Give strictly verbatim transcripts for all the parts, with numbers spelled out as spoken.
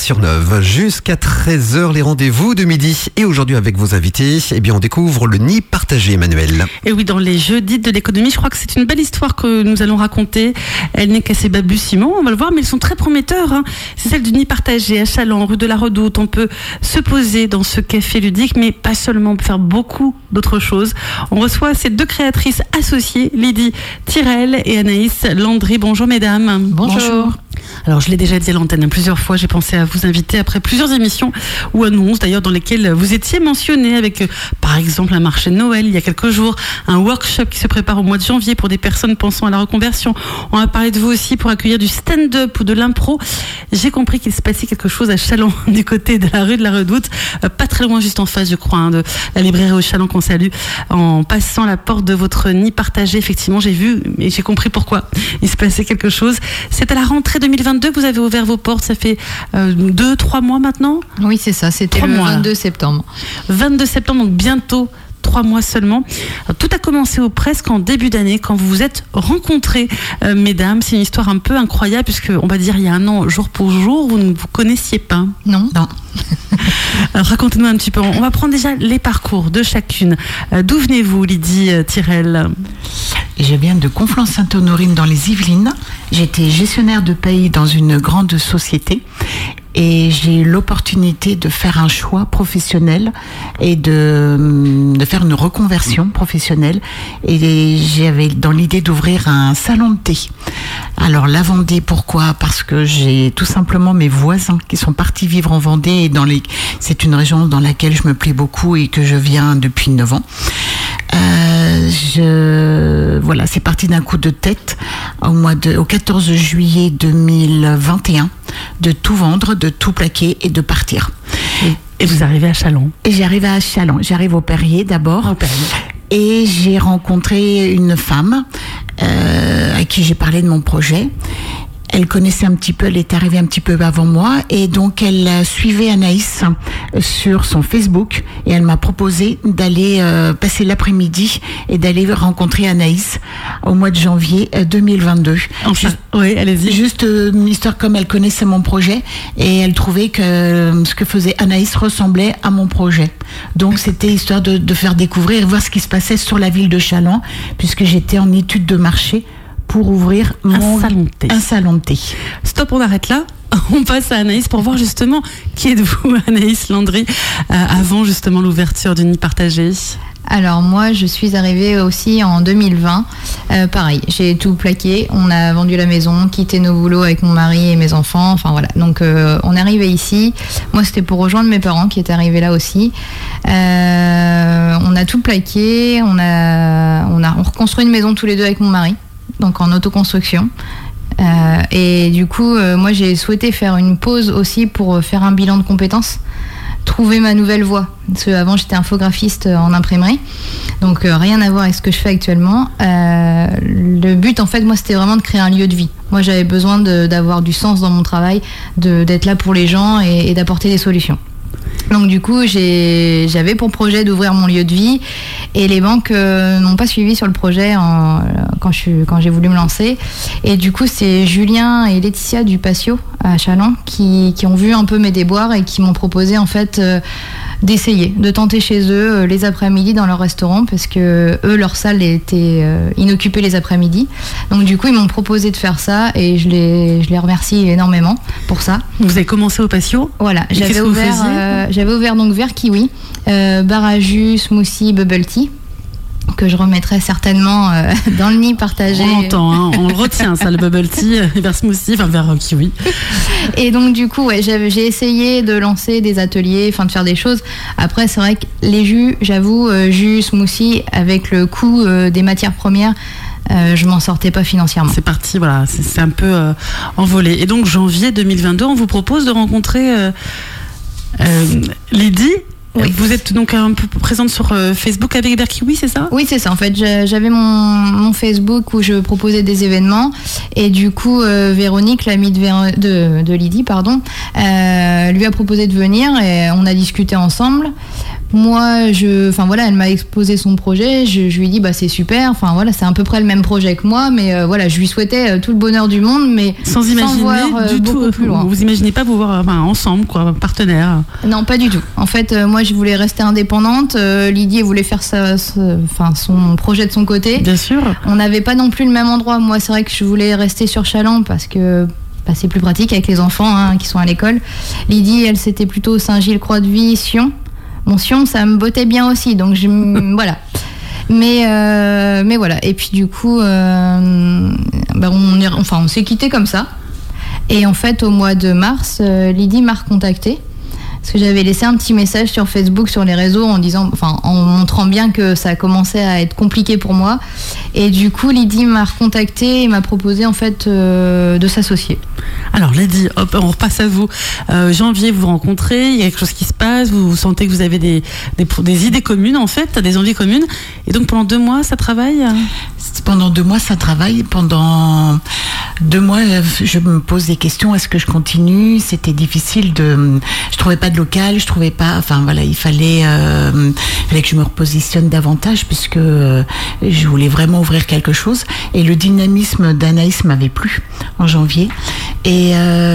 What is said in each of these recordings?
Villeneuve. Jusqu'à treize heures, les rendez-vous de midi. Et aujourd'hui, avec vos invités, eh bien, on découvre le nid partagé, Emmanuel. Et oui, dans les jeudis de l'économie, je crois que c'est une belle histoire que nous allons raconter. Elle n'est qu'à ses balbutiements, on va le voir, mais ils sont très prometteurs. Hein. C'est celle du nid partagé à Challans, rue de la Redoute. On peut se poser dans ce café ludique, mais pas seulement, on peut faire beaucoup d'autres choses. On reçoit ces deux créatrices associées, Lydie Tirel et Anaïs Landry. Bonjour mesdames. Bonjour. Bonjour. Alors je l'ai déjà dit à l'antenne plusieurs fois, j'ai pensé à vous inviter après plusieurs émissions ou annonces d'ailleurs dans lesquelles vous étiez mentionnés avec par exemple un marché de Noël il y a quelques jours, un workshop qui se prépare au mois de janvier pour des personnes pensant à la reconversion. On a parlé de vous aussi pour accueillir du stand-up ou de l'impro. J'ai compris qu'il se passait quelque chose à Challans du côté de la rue de la Redoute, pas très loin, juste en face je crois, hein, de la librairie au Challans qu'on salue. En passant la porte de votre nid partagé, effectivement j'ai vu et j'ai compris pourquoi il se passait quelque chose. C'est à la rentrée deux mille vingt-deux que vous avez ouvert vos portes, ça fait euh, deux, trois mois maintenant ? Oui, c'est ça, c'était trois le mois. vingt-deux septembre. vingt-deux septembre, donc bientôt trois mois seulement. Alors, tout a commencé au presque en début d'année quand vous vous êtes rencontrées, euh, mesdames. C'est une histoire un peu incroyable puisque on va dire il y a un an, jour pour jour, vous ne vous connaissiez pas. Non. Non. Alors, racontez-nous un petit peu. On va prendre déjà les parcours de chacune. Euh, d'où venez-vous, Lydie Tirel ? Je viens de Conflans-Sainte-Honorine dans les Yvelines. J'étais gestionnaire de paye dans une grande société et j'ai eu l'opportunité de faire un choix professionnel et de, de faire une reconversion professionnelle. Et j'avais dans l'idée d'ouvrir un salon de thé. Alors la Vendée, pourquoi ? Parce que j'ai tout simplement mes voisins qui sont partis vivre en Vendée et dans les, c'est une région dans laquelle je me plais beaucoup et que je viens depuis neuf ans. Euh, je, voilà, c'est parti d'un coup de tête au mois de, au quatorze juillet deux mille vingt et un, de tout vendre, de tout plaquer et de partir. Et, et vous arrivez à Challans ? Et j'arrive à Challans. J'arrive au Perrier d'abord. Au Perrier. Et j'ai rencontré une femme euh, à qui j'ai parlé de mon projet. Elle connaissait un petit peu, elle est arrivée un petit peu avant moi et donc elle suivait Anaïs sur son Facebook et elle m'a proposé d'aller euh, passer l'après-midi et d'aller rencontrer Anaïs au mois de janvier deux mille vingt-deux. Enfin, juste, oui, allez-y. Juste euh, une histoire comme elle connaissait mon projet et elle trouvait que euh, ce que faisait Anaïs ressemblait à mon projet. Donc c'était histoire de, de faire découvrir et voir ce qui se passait sur la ville de Challans puisque j'étais en étude de marché pour ouvrir mon, un salon de thé. Un salon de thé. Stop, on arrête là. On passe à Anaïs pour voir justement qui êtes-vous, Anaïs Landry, euh, avant justement l'ouverture du nid partagé. Alors moi, je suis arrivée aussi en deux mille vingt. Euh, pareil, j'ai tout plaqué. On a vendu la maison, quitté nos boulots avec mon mari et mes enfants. Enfin voilà. Donc euh, on est arrivé ici. Moi, c'était pour rejoindre mes parents qui étaient arrivés là aussi. Euh, on a tout plaqué. On a, on a, on reconstruit une maison tous les deux avec mon mari. Donc en autoconstruction. Euh, et du coup, euh, moi j'ai souhaité faire une pause aussi pour faire un bilan de compétences, trouver ma nouvelle voie. Parce qu'avant j'étais infographiste en imprimerie, donc euh, rien à voir avec ce que je fais actuellement. Euh, le but en fait, moi c'était vraiment de créer un lieu de vie. Moi j'avais besoin de, d'avoir du sens dans mon travail, de, d'être là pour les gens et, et d'apporter des solutions. Donc du coup, j'ai, j'avais pour projet d'ouvrir mon lieu de vie et les banques euh, n'ont pas suivi sur le projet en, quand, je suis, quand j'ai voulu me lancer. Et du coup, c'est Julien et Laetitia du Patio à Challans qui, qui ont vu un peu mes déboires et qui m'ont proposé en fait euh, d'essayer, de tenter chez eux euh, les après-midi dans leur restaurant parce que eux, leur salle était euh, inoccupée les après-midi. Donc du coup, ils m'ont proposé de faire ça et je les, je les remercie énormément pour ça. Vous avez commencé au Patio ? Voilà, et j'avais ouvert, euh, j'avais ouvert donc Vert Kiwi, euh, bar à jus, smoothie, bubble tea, que je remettrai certainement euh, dans le nid partagé. On l'entend, hein, on le retient ça, le bubble tea, vers smoothie, enfin vers kiwi. Et donc du coup, ouais, j'avais, j'ai essayé de lancer des ateliers, enfin de faire des choses. Après, c'est vrai que les jus, j'avoue, euh, jus, smoothie, avec le coût euh, des matières premières, Euh, je m'en sortais pas financièrement. C'est parti, voilà, c'est, c'est un peu euh, envolé. Et donc janvier deux mille vingt-deux, on vous propose de rencontrer euh, euh, Lydie Oui. Vous êtes donc un peu présente sur euh, Facebook avec Berkiwi, c'est ça? Oui, c'est ça. En fait, j'avais mon, mon Facebook où je proposais des événements et du coup, euh, Véronique, l'amie de, Véro- de, de Lydie, pardon, euh, lui a proposé de venir et on a discuté ensemble. Moi, je, enfin voilà, elle m'a exposé son projet. Je, je lui ai dit, bah c'est super. Enfin voilà, c'est à peu près le même projet que moi, mais euh, voilà, je lui souhaitais euh, tout le bonheur du monde, mais sans imaginer voir, euh, du beaucoup tout. plus loin. Vous imaginez pas vous voir enfin, ensemble, quoi, partenaire? Non, pas du tout. En fait, euh, moi, je voulais rester indépendante. Euh, Lydie elle voulait faire sa, sa, enfin, son projet de son côté. Bien sûr. On n'avait pas non plus le même endroit. Moi, c'est vrai que je voulais rester sur Chaland parce que bah, c'est plus pratique avec les enfants hein, qui sont à l'école. Lydie, elle, c'était plutôt Saint-Gilles-Croix-de-Vie, Sion. Mon Sion, ça me bottait bien aussi. Donc, je, voilà. Mais, euh, mais voilà. Et puis, du coup, euh, bah, on, est, enfin, on s'est quittés comme ça. Et en fait, au mois de mars, euh, Lydie m'a recontactée. Parce que j'avais laissé un petit message sur Facebook, sur les réseaux, en disant, enfin, en montrant bien que ça commençait à être compliqué pour moi. Et du coup, Lydie m'a recontactée et m'a proposé en fait euh, de s'associer. Alors Lydie, hop, on repasse à vous. Euh, janvier, vous vous rencontrez, il y a quelque chose qui se passe, vous, vous sentez que vous avez des, des, des idées communes en fait, des envies communes. Et donc pendant deux mois, ça travaille? Pendant deux mois, ça travaille. Pendant deux mois, je me pose des questions. Est-ce que je continue? C'était difficile de. Je trouvais pas de local, je trouvais pas. Enfin voilà, il fallait, euh, il fallait que je me repositionne davantage puisque euh, je voulais vraiment ouvrir quelque chose. Et le dynamisme d'Anaïs m'avait plu en janvier. Et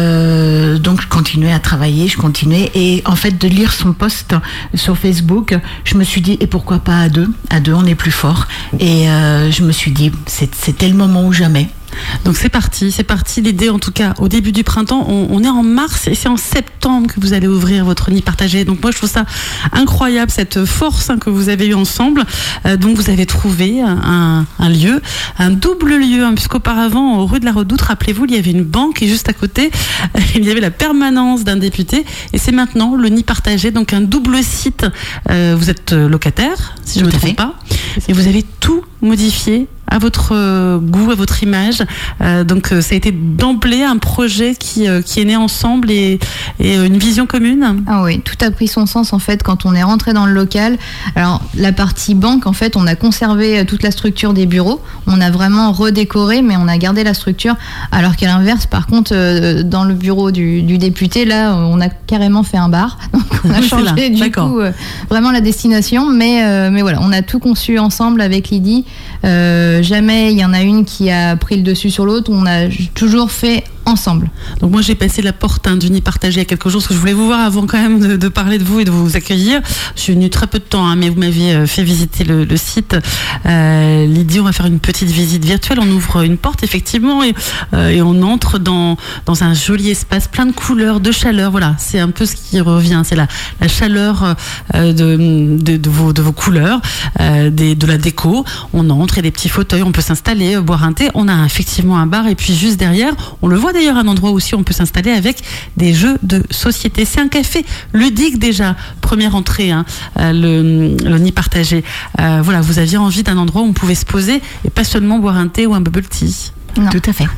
euh, donc je continuais à travailler, je continuais. Et en fait, de lire son post sur Facebook, je me suis dit et pourquoi pas à deux? À deux, on est plus fort. Et euh, je me suis dit, c'est, c'était le moment ou jamais. Donc c'est parti, c'est parti. L'idée, en tout cas, au début du printemps, on, on est en mars et c'est en septembre que vous allez ouvrir votre nid partagé. Donc moi, je trouve ça incroyable, cette force hein, que vous avez eue ensemble. Euh, donc vous avez trouvé un, un lieu, un double lieu, hein, puisqu'auparavant, rue de la Redoute, rappelez-vous, il y avait une banque et juste à côté, il y avait la permanence d'un député. Et c'est maintenant le nid partagé, donc un double site. Euh, vous êtes locataire, si je ne me trompe pas, et vous avez tout modifié à votre euh, goût, à votre image. Euh, donc euh, ça a été d'emblée un projet qui, euh, qui est né ensemble et, et euh, une vision commune. Ah oui, tout a pris son sens en fait quand on est rentré dans le local. Alors la partie banque, en fait, on a conservé toute la structure des bureaux. On a vraiment redécoré, mais on a gardé la structure. Alors qu'à l'inverse, par contre, euh, dans le bureau du, du député, là, on a carrément fait un bar. Donc on a changé du D'accord. coup euh, vraiment la destination. Mais, euh, mais voilà, on a tout conçu ensemble avec Lydie. Euh, jamais il y en a une qui a pris le dessus sur l'autre. On a toujours fait ensemble. Donc moi j'ai passé la porte hein, du nid partagé il y a quelques jours parce que je voulais vous voir avant quand même de, de parler de vous et de vous accueillir. Je suis venue très peu de temps hein, mais vous m'aviez euh, fait visiter le, le site. Euh, Lydie, on va faire une petite visite virtuelle. On ouvre une porte effectivement et, euh, et on entre dans, dans un joli espace plein de couleurs, de chaleur. Voilà, c'est un peu ce qui revient. C'est la, la chaleur euh, de, de, de, vos, de vos couleurs, euh, des, de la déco. On entre, il y a des petits fauteuils, on peut s'installer, boire un thé. On a effectivement un bar et puis juste derrière, on le voit d'ailleurs un endroit aussi où on peut s'installer avec des jeux de société. C'est un café ludique déjà, première entrée, hein, euh, le, le nid partagé. Euh, voilà, vous aviez envie d'un endroit où on pouvait se poser et pas seulement boire un thé ou un bubble tea. Non. Tout à fait.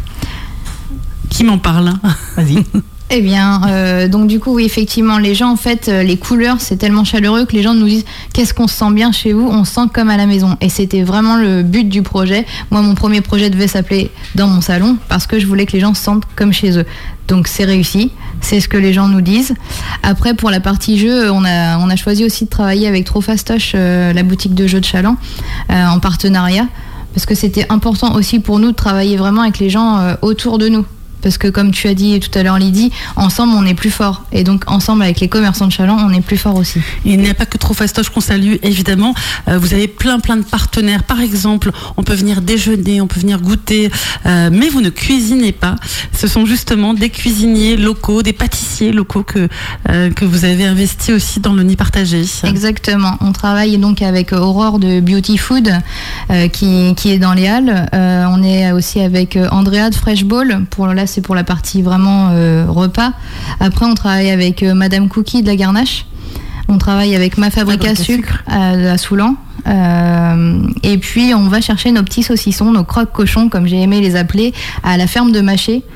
Qui m'en parle hein? Vas-y. Eh bien, euh, donc du coup, oui, effectivement, les gens, en fait, euh, les couleurs, c'est tellement chaleureux que les gens nous disent « Qu'est-ce qu'on se sent bien chez vous ?» On se sent comme à la maison. Et c'était vraiment le but du projet. Moi, mon premier projet devait s'appeler « Dans mon salon » parce que je voulais que les gens se sentent comme chez eux. Donc c'est réussi, c'est ce que les gens nous disent. Après, pour la partie jeu, on a, on a choisi aussi de travailler avec Trofastoche, euh, la boutique de jeux de Chaland, euh, en partenariat, parce que c'était important aussi pour nous de travailler vraiment avec les gens euh, autour de nous. Parce que comme tu as dit tout à l'heure Lydie, ensemble on est plus fort. Et donc ensemble avec les commerçants de Chaland, on est plus fort aussi. Et il n'y a pas que Trofastoche qu'on salue, évidemment. Euh, vous avez plein plein de partenaires. Par exemple, on peut venir déjeuner, on peut venir goûter, euh, mais vous ne cuisinez pas. Ce sont justement des cuisiniers locaux, des pâtissiers locaux que, euh, que vous avez investis aussi dans le nid partagé. Exactement. On travaille donc avec Aurore de Beauty Food euh, qui, qui est dans les Halles. Euh, on est aussi avec Andrea de Fresh Ball. Pour, là, c'est pour la partie vraiment euh, repas. Après, on travaille avec euh, Madame Cookie de la Garnache. On travaille avec Ma Fabrique à Sucre à, à Soulan. Euh, et puis, on va chercher nos petits saucissons, nos croque-cochons, comme j'ai aimé les appeler, à la ferme de Maché.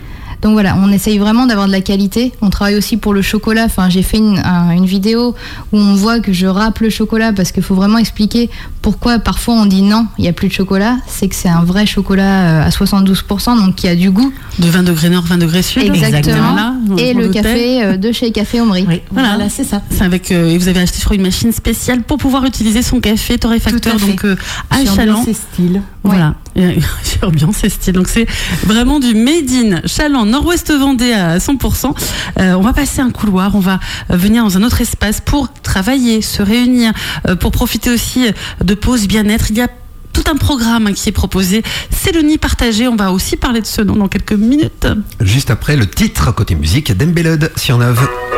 Donc voilà, on essaye vraiment d'avoir de la qualité. On travaille aussi pour le chocolat. Enfin, j'ai fait une, un, une vidéo où on voit que je râpe le chocolat parce qu'il faut vraiment expliquer pourquoi parfois on dit non, il n'y a plus de chocolat. C'est que c'est un vrai chocolat à soixante-douze pour cent, donc qui a du goût. De vingt degrés nord, vingt degrés sud. Exactement. Là, et le café de chez Café Omri. Oui, voilà, voilà, c'est ça. C'est avec, euh, et vous avez acheté, je crois, une machine spéciale pour pouvoir utiliser son café torréfacteur, donc euh, à Chaland. C'est style. Voilà, ouais. Chez Ambiance et style. Donc c'est vraiment du made in Chaland, Nord-Ouest Vendée à cent pour cent. Euh, on va passer un couloir, on va venir dans un autre espace pour travailler, se réunir, euh, pour profiter aussi de pauses bien-être. Il y a tout un programme qui est proposé. C'est le nid partagé. On va aussi parler de ce nom dans quelques minutes. Juste après le titre côté musique d'Embelod sur Neuve.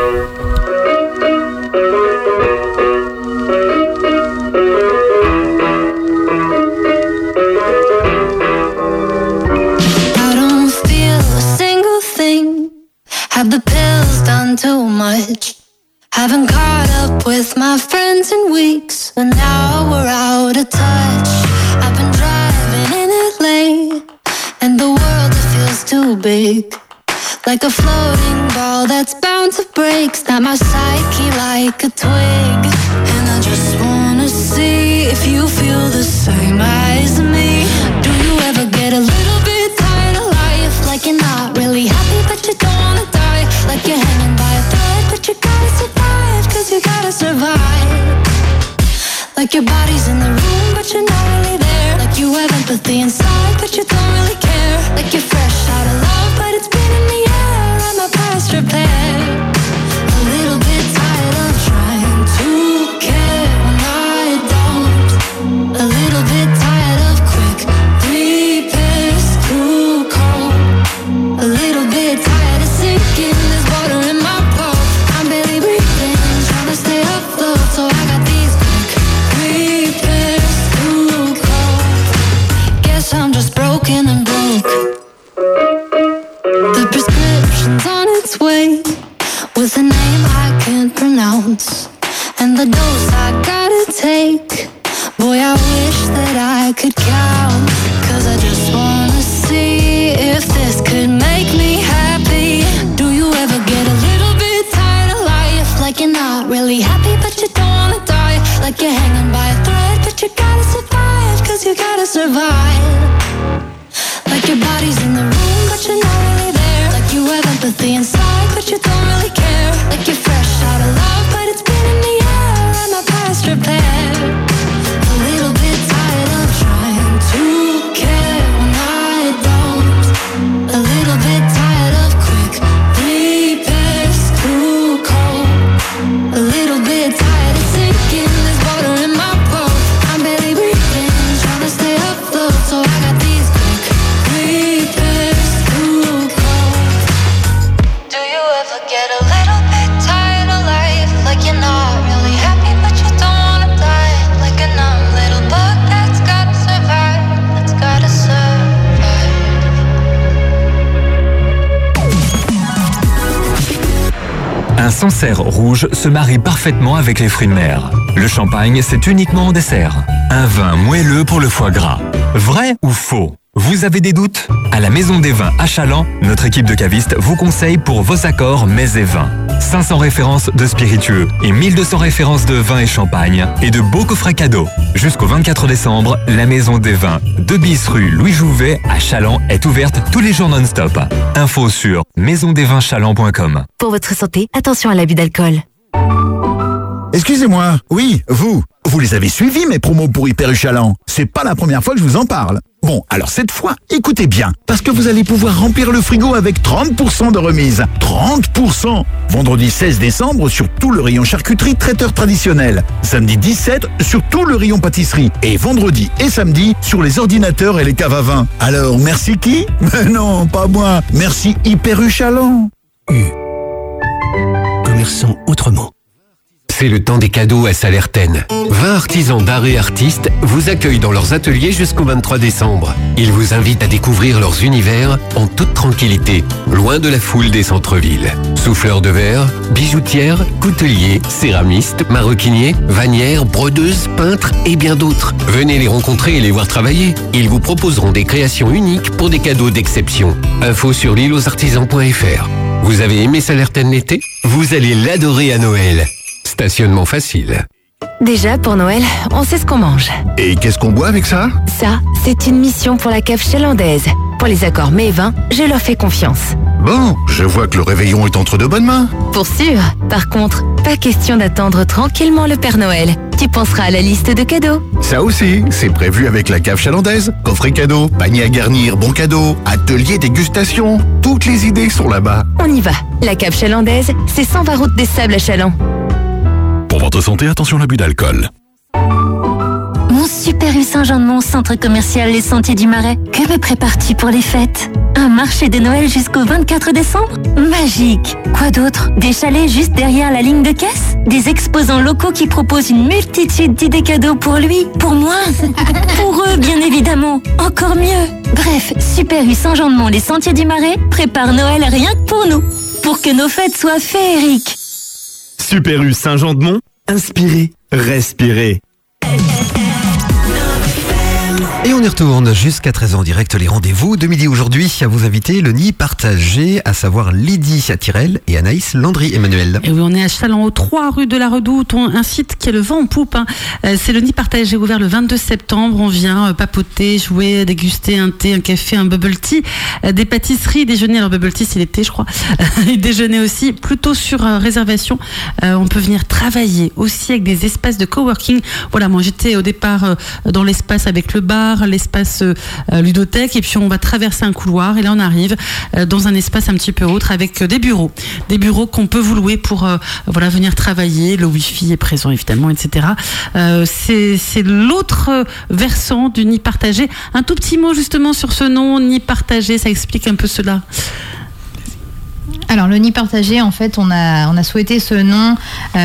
Have the pills done too much? Haven't caught up with my friends in weeks, and now we're out of touch. I've been driving in L A, and the world it feels too big, like a floating ball that's bound to break. Snap my psyche like a twig, and I just wanna see if you feel the same as me. Do you ever get a little bit tired of life, like you're not really happy but you don't wanna die? Like you're hanging by a thread, but you gotta survive, cause you gotta survive. Like your body's in the room, but you're not really there. Like you have empathy inside, but you don't really care. Like you're fresh out of love, but it's been in the air, and my past repair. A little bit tired of trying to care when I don't. A little bit tired of quick repairs, too cold. A little bit tired of sinking. So I got these quick repairs to call. Guess I'm just broken and broke. The prescription's on its way, with a name I can't pronounce, and the dose I gotta take. Boy, I wish that I could count, cause I just wanna see if this could make me happy. Do you ever get a little bit tired of life, like you're not really happy but you don't wanna die? Like you're hanging by a thread, but you gotta survive, cause you gotta survive. Like your body's in the room, but you're not really there. Like you have empathy inside, but you don't really care. Like you're fresh out of love, but it's been in the air, and my past repair. A little bit tired of trying to care when I don't. A little bit tired of quick repairs, too cold. A little bit tired of sinking, there's water in my boat. I'm barely breathing, trying to stay afloat. So I got these quick repairs, too cold. Do you ever get a little bit tired of life, like you're not really happy but you don't wanna die? Like a numb little bug that's gotta survive, that's gotta survive. Un Sancerre rouge se marie parfaitement avec les fruits de mer. Le champagne, c'est uniquement en dessert. Un vin moelleux pour le foie gras. Vrai ou faux? Vous avez des doutes? À la Maison des Vins à Chaland, notre équipe de cavistes vous conseille pour vos accords mets et vins. cinq cents références de spiritueux et mille deux cents références de vin et champagne et de beaux coffrets cadeaux. Jusqu'au vingt-quatre décembre, la Maison des Vins, deux bis rue Louis Jouvet à Chaland est ouverte tous les jours non-stop. Info sur maison des vins chaland point com. Pour votre santé, attention à l'abus d'alcool. Excusez-moi, oui, vous, vous les avez suivis mes promos pour Hyper U Chaland. C'est pas la première fois que je vous en parle. Bon, alors cette fois, écoutez bien, parce que vous allez pouvoir remplir le frigo avec trente pour cent de remise. trente pour cent Vendredi seize décembre sur tout le rayon charcuterie traiteur traditionnel. Samedi dix-sept sur tout le rayon pâtisserie. Et vendredi et samedi sur les ordinateurs et les caves à vin. Alors, merci qui? Mais non, pas moi. Merci Hyper U Chaland. U. Commerçant autrement. C'est le temps des cadeaux à Salertaine. vingt artisans d'art et artistes vous accueillent dans leurs ateliers jusqu'au vingt-trois décembre. Ils vous invitent à découvrir leurs univers en toute tranquillité, loin de la foule des centres-villes. Souffleurs de verre, bijoutières, couteliers, céramistes, maroquiniers, vannières, brodeuses, peintres et bien d'autres. Venez les rencontrer et les voir travailler. Ils vous proposeront des créations uniques pour des cadeaux d'exception. Info sur l'île aux artisans point f r. Vous avez aimé Salertaine l'été ? Vous allez l'adorer à Noël. Stationnement facile. Déjà, pour Noël, on sait ce qu'on mange. Et qu'est-ce qu'on boit avec ça? Ça, c'est une mission pour la cave chalandaise. Pour les accords mets et vins, je leur fais confiance. Bon, je vois que le réveillon est entre de bonnes mains. Pour sûr. Par contre, pas question d'attendre tranquillement le Père Noël. Tu penseras à la liste de cadeaux. Ça aussi, c'est prévu avec la cave chalandaise. Coffret cadeau, panier à garnir, bon cadeau, atelier dégustation. Toutes les idées sont là-bas. On y va. La cave chalandaise, c'est cent vingt route des Sables à Chaland. Pour votre santé, attention à l'abus d'alcool. Mon Super U Saint-Jean-de-Mont, centre commercial Les Sentiers du Marais. Que me prépare-t-il pour les fêtes? Un marché de Noël jusqu'au vingt-quatre décembre? Magique! Quoi d'autre? Des chalets juste derrière la ligne de caisse? Des exposants locaux qui proposent une multitude d'idées cadeaux pour lui, pour moi, pour eux bien évidemment, encore mieux. Bref, Super U Saint-Jean-de-Mont, Les Sentiers du Marais prépare Noël rien que pour nous, pour que nos fêtes soient féeriques. Super U Saint-Jean-de-Mont, inspirez, respirez. Et on y retourne jusqu'à treize heures en direct, les rendez-vous de midi aujourd'hui. À vous inviter, le nid partagé, à savoir Lydie Tirel et Anaïs Landry-Emmanuel. Et oui, on est à Chaland, trois rue de la Redoute, un site qui est le vent en poupe. Hein. C'est le nid partagé ouvert le vingt-deux septembre. On vient papoter, jouer, déguster un thé, un café, un bubble tea, des pâtisseries, déjeuner. Alors bubble tea, c'est l'été, je crois. Et déjeuner aussi, plutôt sur réservation. On peut venir travailler aussi avec des espaces de coworking. Voilà, moi j'étais au départ dans l'espace avec le bar, l'espace euh, ludothèque, et puis on va traverser un couloir et là on arrive euh, dans un espace un petit peu autre avec euh, des bureaux, des bureaux qu'on peut vous louer pour euh, voilà venir travailler. Le wifi est présent évidemment, et cetera. Euh, c'est c'est l'autre euh, versant du nid partagé. Un tout petit mot justement sur ce nom nid partagé, ça explique un peu cela. Alors le nid partagé, en fait, on a on a souhaité ce nom.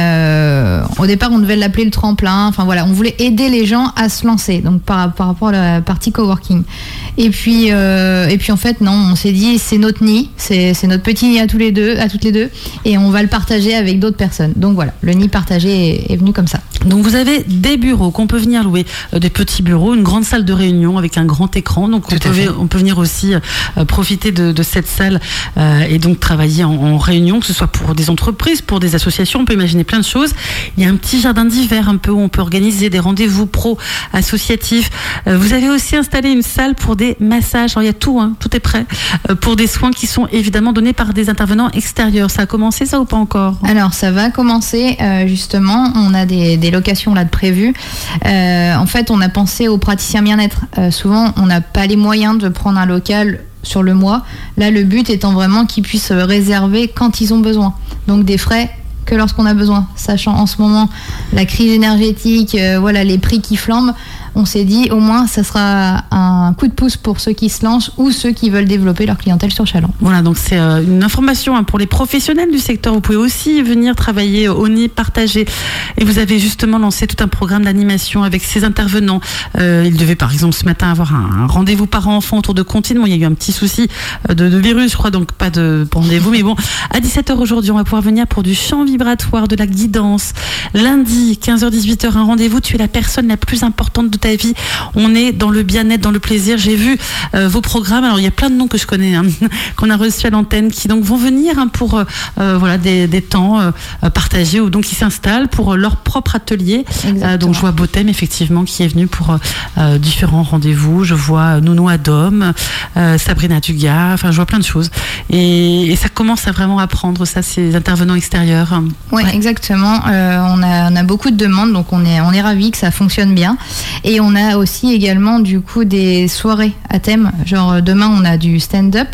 Euh, au départ, on devait l'appeler le tremplin. Enfin voilà, on voulait aider les gens à se lancer. Donc par par rapport à la partie coworking. Et puis euh, et puis en fait non, on s'est dit c'est notre nid, c'est c'est notre petit nid à tous les deux, à toutes les deux, et on va le partager avec d'autres personnes. Donc voilà, le nid partagé est, est venu comme ça. Donc vous avez des bureaux qu'on peut venir louer, euh, des petits bureaux, une grande salle de réunion avec un grand écran. Donc on peut, on peut venir aussi euh, profiter de, de cette salle euh, et donc travailler en, en réunion, que ce soit pour des entreprises, pour des associations. On peut imaginer plein de choses. Il y a un petit jardin d'hiver un peu où on peut organiser des rendez-vous pro associatifs. Euh, vous avez aussi installé une salle pour des massages. Alors il y a tout, hein, tout est prêt euh, pour des soins qui sont évidemment donnés par des intervenants extérieurs. Ça a commencé ça ou pas encore? Alors ça va commencer euh, justement. On a des, des locations là de prévues. Euh, en fait, on a pensé aux praticiens bien-être. Euh, souvent, on n'a pas les moyens de prendre un local sur le mois. Là, le but étant vraiment qu'ils puissent réserver quand ils ont besoin. Donc des frais que lorsqu'on a besoin. Sachant en ce moment la crise énergétique, euh, voilà, les prix qui flambent, on s'est dit au moins ça sera un coup de pouce pour ceux qui se lancent ou ceux qui veulent développer leur clientèle sur Chaland. Voilà, donc c'est euh, une information hein, pour les professionnels du secteur. Vous pouvez aussi venir travailler au nid partagé. Et vous avez justement lancé tout un programme d'animation avec ces intervenants. Euh, ils devaient par exemple ce matin avoir un, un rendez-vous parents-enfants autour de Contine. Bon, il y a eu un petit souci de, de virus, je crois, donc pas de rendez-vous. Mais bon, à dix-sept heures aujourd'hui, on va pouvoir venir pour du chant vibratoire, de la guidance. Lundi, quinze heures dix-huit heures, un rendez-vous. Tu es la personne la plus importante de ta vie. On est dans le bien-être, dans le plaisir. J'ai vu euh, vos programmes. Alors il y a plein de noms que je connais, hein, qu'on a reçus à l'antenne, qui donc vont venir hein, pour euh, voilà des, des temps euh, partagés, ou donc ils s'installent pour leur propre atelier. Euh, donc je vois Bothème effectivement qui est venu pour euh, différents rendez-vous. Je vois Nounou Adom, euh, Sabrina Dugas. Enfin je vois plein de choses. Et, et ça commence à vraiment apprendre ça, ces intervenants extérieurs. Oui, ouais. Exactement. Euh, on a on a beaucoup de demandes, donc on est on est ravis que ça fonctionne bien. Et on a aussi également du coup des soirées à thème. Genre demain on a du stand-up.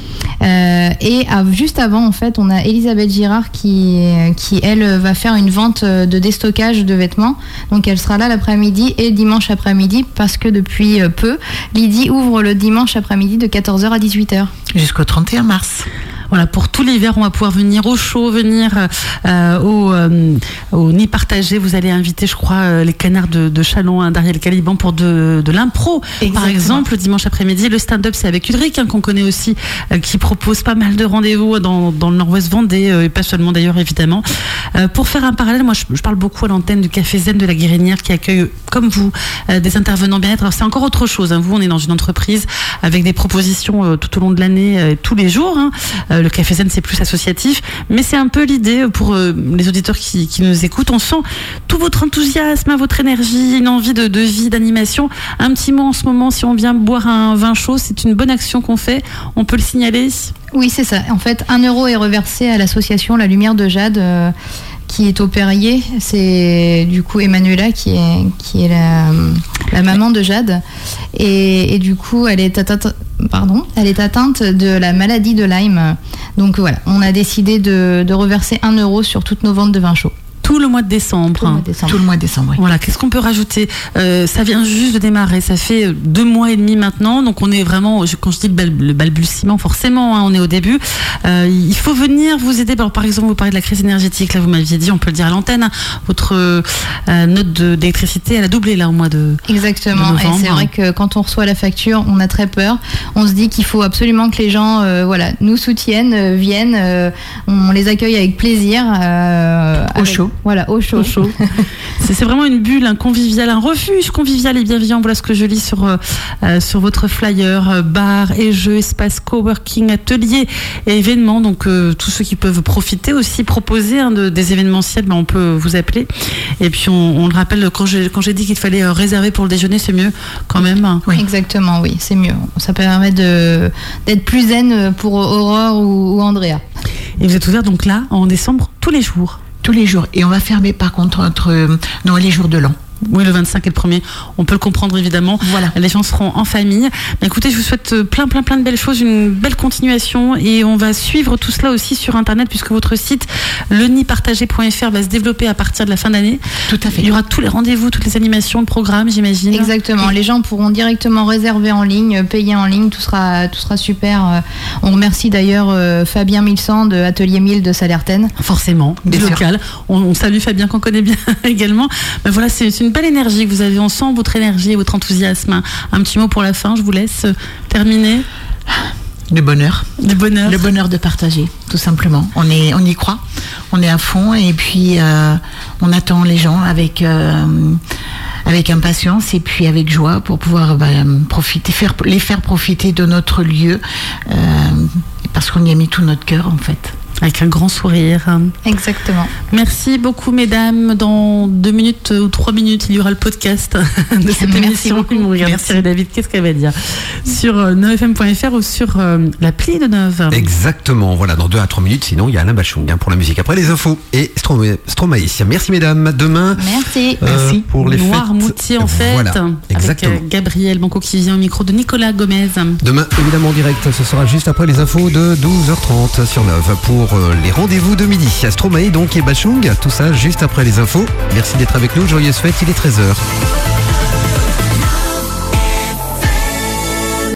Euh, et à, juste avant, en fait, on a Elisabeth Girard qui, qui, elle, va faire une vente de déstockage de vêtements. Donc, elle sera là l'après-midi et dimanche après-midi parce que depuis peu, Lydie ouvre le dimanche après-midi de quatorze heures à dix-huit heures. Jusqu'au trente et un mars. Voilà, pour tout l'hiver, on va pouvoir venir au show, venir euh, au, euh, au nid partagé. Vous allez inviter, je crois, euh, les canards de, de Chalon, hein, d'Ariel Caliban pour de, de l'impro. Exactement. Par exemple, le dimanche après-midi, le stand-up, c'est avec Ulrich, hein, qu'on connaît aussi, euh, qui propose pas mal de rendez-vous dans, dans le Nord-Ouest Vendée, euh, et pas seulement d'ailleurs, évidemment. Euh, pour faire un parallèle, moi, je, je parle beaucoup à l'antenne du Café Zen de la Guérinière, qui accueille, comme vous, euh, des intervenants bien-être. Alors, c'est encore autre chose, hein. Vous, on est dans une entreprise avec des propositions euh, tout au long de l'année, euh, tous les jours, hein. Euh, le Café Zen, c'est plus associatif, mais c'est un peu l'idée pour euh, les auditeurs qui, qui nous écoutent. On sent tout votre enthousiasme, votre énergie, une envie de, de vie, d'animation. Un petit mot en ce moment, si on vient boire un vin chaud, c'est une bonne action qu'on fait. On peut le signaler? Oui, c'est ça. En fait, un euro est reversé à l'association La Lumière de Jade, euh, qui est au Perrier. C'est du coup Emmanuela qui est, qui est la, la maman de Jade. Et, et du coup, elle est atteinte, pardon, elle est atteinte de la maladie de Lyme. Donc voilà, on a décidé de, de reverser un euro sur toutes nos ventes de vin chaud. Tout le mois de décembre. Tout le mois de décembre. Tout le mois de décembre, oui. Voilà, qu'est-ce qu'on peut rajouter? euh, Ça vient juste de démarrer, ça fait deux mois et demi maintenant, donc on est vraiment, quand je dis le, bal, le balbutiement, forcément, hein, on est au début. Euh, il faut venir vous aider. Alors, par exemple, vous parlez de la crise énergétique, là vous m'aviez dit, on peut le dire à l'antenne, hein, votre euh, note de, d'électricité, elle a doublé là au mois de Exactement, de novembre. Et c'est vrai que quand on reçoit la facture, on a très peur. On se dit qu'il faut absolument que les gens euh, voilà, nous soutiennent, euh, viennent, euh, on les accueille avec plaisir. Euh, au avec, chaud. Voilà, au chaud. Au chaud. c'est, c'est vraiment une bulle, un convivial, un refuge convivial et bienveillant. Voilà ce que je lis sur, euh, sur votre flyer. Euh, bar et jeux, espace coworking, ateliers et événements. Donc euh, tous ceux qui peuvent profiter aussi, proposer hein, de, des événementiels, ben, on peut vous appeler. Et puis on, on le rappelle, quand j'ai, quand j'ai dit qu'il fallait euh, réserver pour le déjeuner, c'est mieux quand même. Oui. Exactement, oui, c'est mieux. Ça permet de, d'être plus zen pour Aurore ou, ou Andrea. Et vous êtes ouvert donc là, en décembre, tous les jours? Tous les jours. Et on va fermer par contre entre euh, Noël et jour de l'an. Oui, le vingt-cinq et le premier, on peut le comprendre évidemment. Voilà. Les gens seront en famille. Mais écoutez, je vous souhaite plein, plein, plein de belles choses, une belle continuation. Et on va suivre tout cela aussi sur Internet, puisque votre site, le nid partagé point f r, va se développer à partir de la fin d'année. Tout à fait. Il y aura tous les rendez-vous, toutes les animations, le programme, j'imagine. Exactement. Les gens pourront directement réserver en ligne, payer en ligne. Tout sera, tout sera super. On remercie d'ailleurs Fabien Milsan de Atelier mille de Salertaine. Forcément, du local. On, on salue Fabien qu'on connaît bien également. Mais voilà, c'est, c'est une belle énergie que vous avez. On sent votre énergie et votre enthousiasme. Un petit mot pour la fin, je vous laisse terminer. Le bonheur. Le bonheur. Le bonheur de partager, tout simplement. On, est, on y croit, on est à fond et puis euh, on attend les gens avec, euh, avec impatience et puis avec joie pour pouvoir bah, profiter, faire, les faire profiter de notre lieu euh, parce qu'on y a mis tout notre cœur en fait. Avec un grand sourire. Exactement. Merci beaucoup, mesdames. Dans deux minutes ou trois minutes, il y aura le podcast de cette Merci émission. beaucoup. Vous regardez Thierry David, qu'est-ce qu'elle va dire sur neuf f m point f r ou sur euh, l'appli de neuf. Exactement. Voilà, dans deux à trois minutes. Sinon, il y a Alain Bachung hein, pour la musique. Après, les infos et Stromae. Stromae. Merci, mesdames. Demain. Merci. Euh, Merci. Pour les Noirmoutier, en fait. Voilà, exactement. Avec euh, Gabriel Banco qui vient au micro de Nicolas Gomez. Demain, évidemment, en direct. Ce sera juste après les infos de douze heures trente sur neuf pour les rendez-vous de midi. Stromae donc et Bachung, tout ça juste après les infos. Merci d'être avec nous, joyeuse fête, il est treize heures.